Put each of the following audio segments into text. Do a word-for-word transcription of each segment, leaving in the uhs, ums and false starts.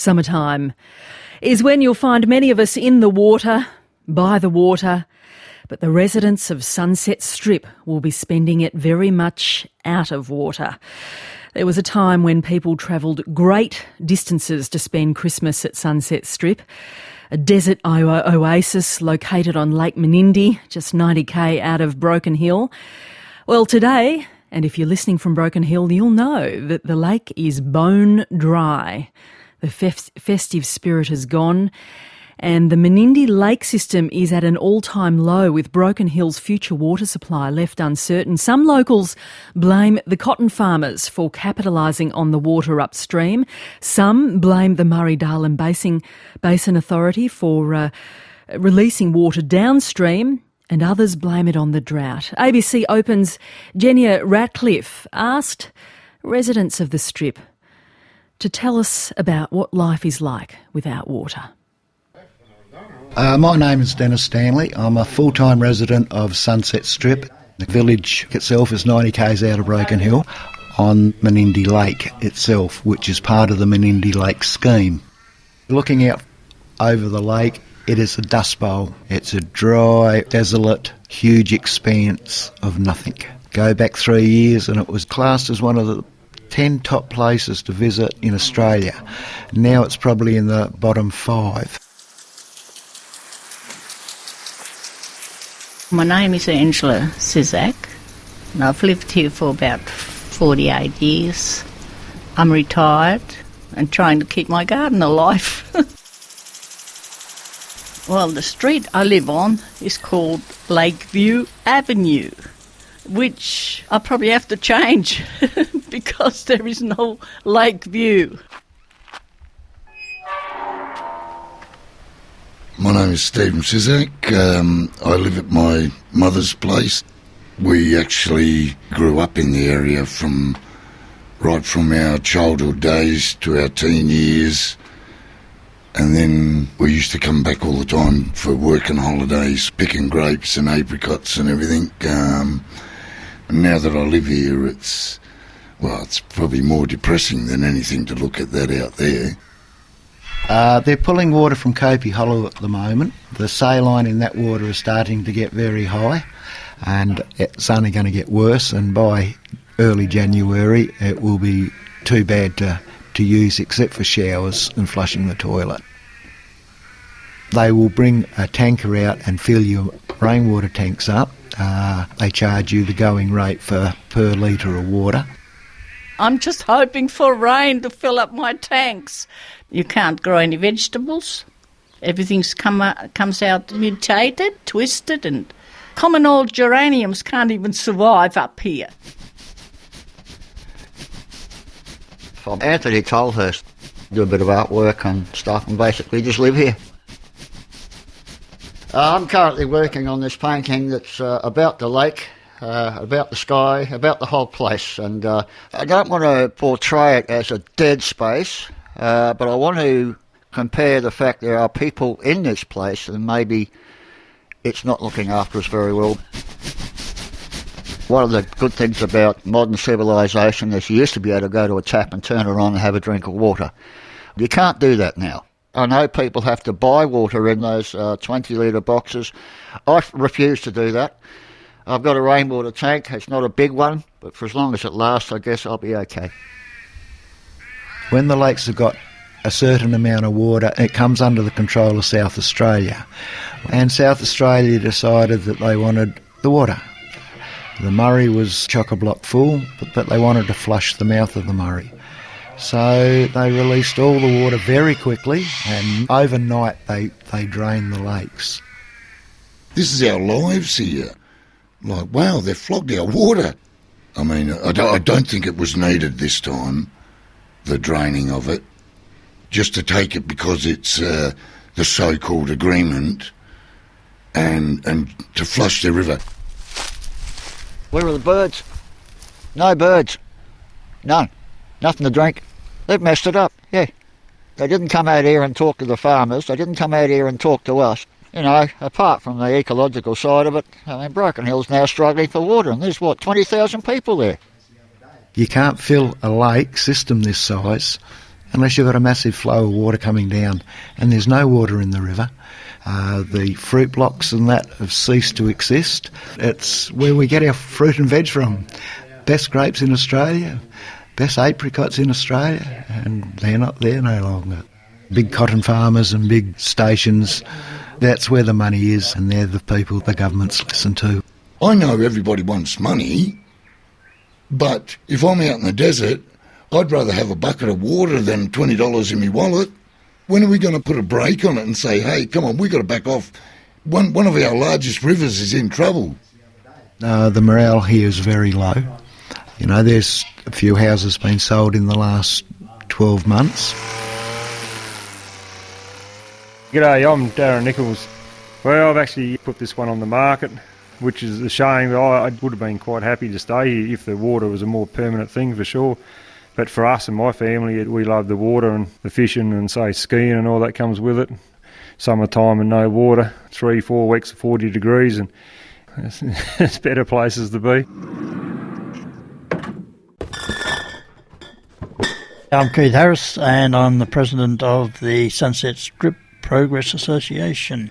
Summertime is when you'll find many of us in the water, by the water, but the residents of Sunset Strip will be spending it very much out of water. There was a time when people travelled great distances to spend Christmas at Sunset Strip, a desert oasis located on Lake Menindee, just ninety k out of Broken Hill. Well, today, and if you're listening from Broken Hill, you'll know that the lake is bone dry. The fef- festive spirit has gone, and the Menindee Lake system is at an all-time low, with Broken Hill's future water supply left uncertain. Some locals blame the cotton farmers for capitalising on the water upstream. Some blame the Murray-Darling Basin, Basin Authority for uh, releasing water downstream, and others blame it on the drought. A B C Open's Genia Ratcliffe asked residents of the Strip to tell us about what life is like without water. Uh, my name is Dennis Stanley. I'm a full-time resident of Sunset Strip. The village itself is ninety k's out of Broken Hill on Menindee Lake itself, which is part of the Menindee Lake scheme. Looking out over the lake, it is a dust bowl. It's a dry, desolate, huge expanse of nothing. Go back three years and it was classed as one of the ten top places to visit in Australia. Now it's probably in the bottom five. My name is Angela Cizak, and I've lived here for about forty-eight years. I'm retired and trying to keep my garden alive. Well, the street I live on is called Lakeview Avenue, which I probably have to change because there is no lake view. My name is Stephen Cizak. Um, I live at my mother's place. We actually grew up in the area from right from our childhood days to our teen years, and then we used to come back all the time for work and holidays, picking grapes and apricots and everything. Um, Now that I live here, it's, well, it's probably more depressing than anything to look at that out there. Uh, they're pulling water from Kopi Hollow at the moment. The saline in that water is starting to get very high, and it's only going to get worse, and by early January it will be too bad to, to use except for showers and flushing the toilet. They will bring a tanker out and fill your rainwater tanks up. Uh, they charge you the going rate for per litre of water. I'm just hoping for rain to fill up my tanks. You can't grow any vegetables. Everything's come out, comes out mutated, twisted, and common old geraniums can't even survive up here. I'm Anthony Tolhurst. Do a bit of artwork and stuff and basically just live here. Uh, I'm currently working on this painting that's uh, about the lake, uh, about the sky, about the whole place. And uh, I don't want to portray it as a dead space, uh, but I want to compare the fact there are people in this place and maybe it's not looking after us very well. One of the good things about modern civilisation is you used to be able to go to a tap and turn it on and have a drink of water. You can't do that now. I know people have to buy water in those uh, twenty litre boxes. I f- refuse to do that. I've got a rainwater tank. It's not a big one, but for as long as it lasts, I guess I'll be okay. When the lakes have got a certain amount of water, it comes under the control of South Australia. And South Australia decided that they wanted the water. The Murray was chock-a-block full, but, but they wanted to flush the mouth of the Murray. So they released all the water very quickly, and overnight they, they drained the lakes. This is our lives here. Like, wow, they've flogged our water. I mean, I don't, I don't think it was needed this time, the draining of it, just to take it because it's uh, the so-called agreement and and to flush the river. Where are the birds? No birds. None. Nothing to drink. They've messed it up, yeah. They didn't come out here and talk to the farmers. They didn't come out here and talk to us. You know, apart from the ecological side of it, I mean, Broken Hill's now struggling for water, and there's, what, twenty thousand people there. You can't fill a lake system this size unless you've got a massive flow of water coming down, and there's no water in the river. Uh, the fruit blocks and that have ceased to exist. It's where we get our fruit and veg from. Best grapes in Australia, best apricots in Australia, and they're not there no longer. Big cotton farmers and big stations, that's where the money is, and they're the people the governments listen to. I know everybody wants money, but if I'm out in the desert, I'd rather have a bucket of water than twenty dollars in my wallet. When are we going to put a brake on it and say, hey, come on, we've got to back off? One, one of our largest rivers is in trouble. Uh, the morale here is very low. You know, there's a few houses been sold in the last twelve months. G'day, I'm Darren Nichols. Well, I've actually put this one on the market, which is a shame. I, I would have been quite happy to stay here if the water was a more permanent thing, for sure. But for us and my family, we love the water and the fishing and, say, skiing and all that comes with it. Summertime and no water, three, four weeks of forty degrees, and it's, it's better places to be. I'm Keith Harris, and I'm the president of the Sunset Strip Progress Association.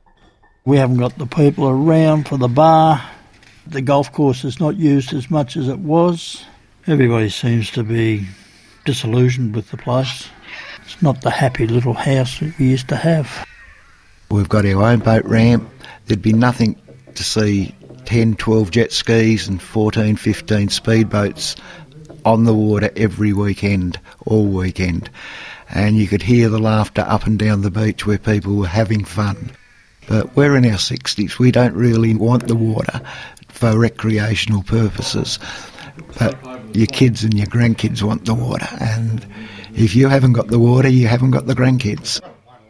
We haven't got the people around for the bar. The golf course is not used as much as it was. Everybody seems to be disillusioned with the place. It's not the happy little house that we used to have. We've got our own boat ramp. There'd be nothing to see ten, twelve jet skis and fourteen, fifteen speedboats on the water every weekend, all weekend. And you could hear the laughter up and down the beach where people were having fun. But we're in our sixties. We don't really want the water for recreational purposes. But your kids and your grandkids want the water. And if you haven't got the water, you haven't got the grandkids.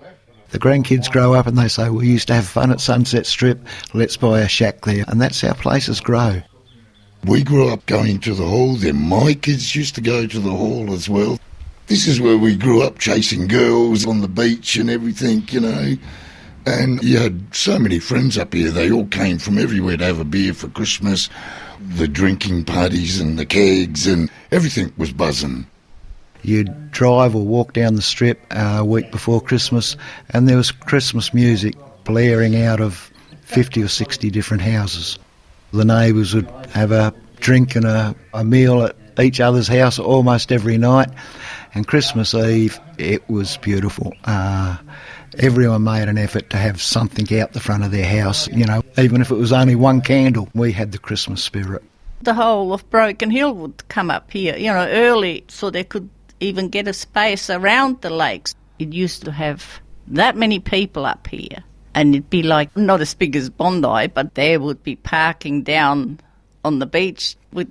The grandkids grow up and they say, we used to have fun at Sunset Strip, let's buy a shack there. And that's how places grow. We grew up going to the hall, then my kids used to go to the hall as well. This is where we grew up, chasing girls on the beach and everything, you know. And you had so many friends up here. They all came from everywhere to have a beer for Christmas. The drinking parties and the kegs and everything was buzzing. You'd drive or walk down the strip uh, a week before Christmas and there was Christmas music blaring out of fifty or sixty different houses. The neighbours would have a drink and a, a meal at each other's house almost every night. And Christmas Eve, it was beautiful. Uh, everyone made an effort to have something out the front of their house, you know, even if it was only one candle. We had the Christmas spirit. The whole of Broken Hill would come up here, you know, early so they could even get a space around the lakes. It used to have that many people up here. And it'd be like, not as big as Bondi, but they would be parking down on the beach with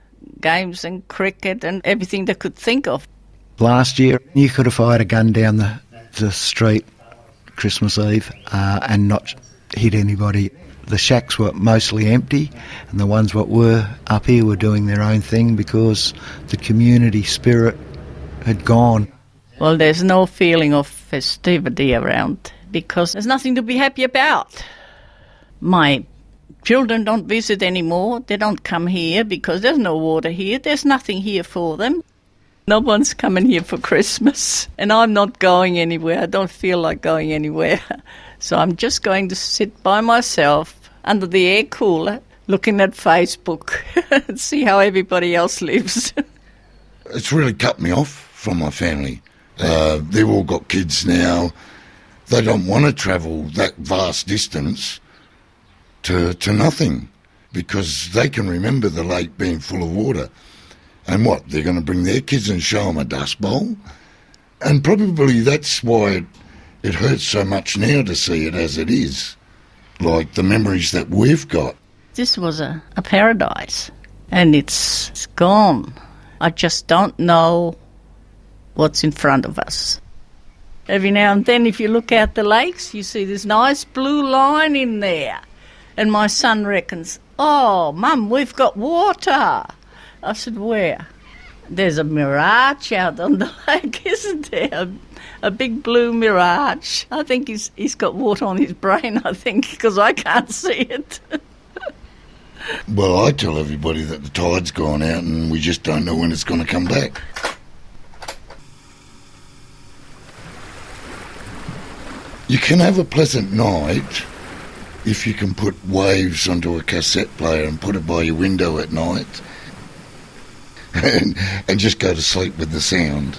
games and cricket and everything they could think of. Last year, you could have fired a gun down the, the street Christmas Eve uh, and not hit anybody. The shacks were mostly empty, and the ones what were up here were doing their own thing because the community spirit had gone. Well, there's no feeling of festivity around because there's nothing to be happy about. My children don't visit anymore. They don't come here because there's no water here. There's nothing here for them. No one's coming here for Christmas, and I'm not going anywhere. I don't feel like going anywhere. So I'm just going to sit by myself under the air cooler looking at Facebook and see how everybody else lives. It's really cut me off from my family. Uh, they've all got kids now. They don't want to travel that vast distance to to nothing because they can remember the lake being full of water. And what, they're going to bring their kids and show them a dust bowl? And probably that's why it, it hurts so much now to see it as it is, like the memories that we've got. This was a, a paradise, and it's, it's gone. I just don't know what's in front of us. Every now and then, if you look out the lakes, you see this nice blue line in there. And my son reckons, oh, Mum, we've got water. I said, where? There's a mirage out on the lake, isn't there? A, a big blue mirage. I think he's he's got water on his brain, I think, because I can't see it. Well, I tell everybody that the tide's gone out and we just don't know when it's going to come back. You can have a pleasant night if you can put waves onto a cassette player and put it by your window at night and, and just go to sleep with the sound.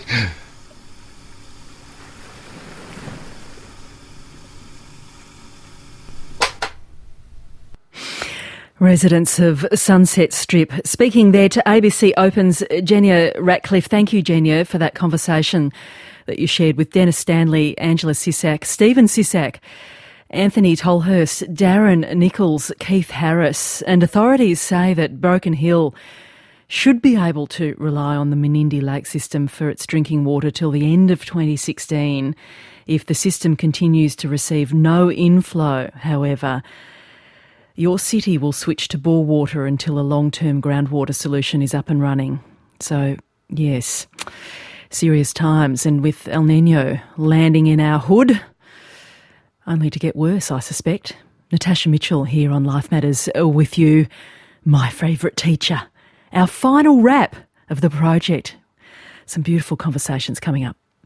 Residents of Sunset Strip speaking there to A B C Open's Genia Ratcliffe. Thank you, Genia, for that conversation that you shared with Dennis Stanley, Angela Sisak, Stephen Sisak, Anthony Tolhurst, Darren Nichols, Keith Harris. And authorities say that Broken Hill should be able to rely on the Menindee Lake system for its drinking water till the end of twenty sixteen. If the system continues to receive no inflow, however, your city will switch to bore water until a long-term groundwater solution is up and running. So, yes, serious times. And with El Niño landing in our hood, only to get worse, I suspect. Natasha Mitchell here on Life Matters with you, my favourite teacher. Our final wrap of the project. Some beautiful conversations coming up.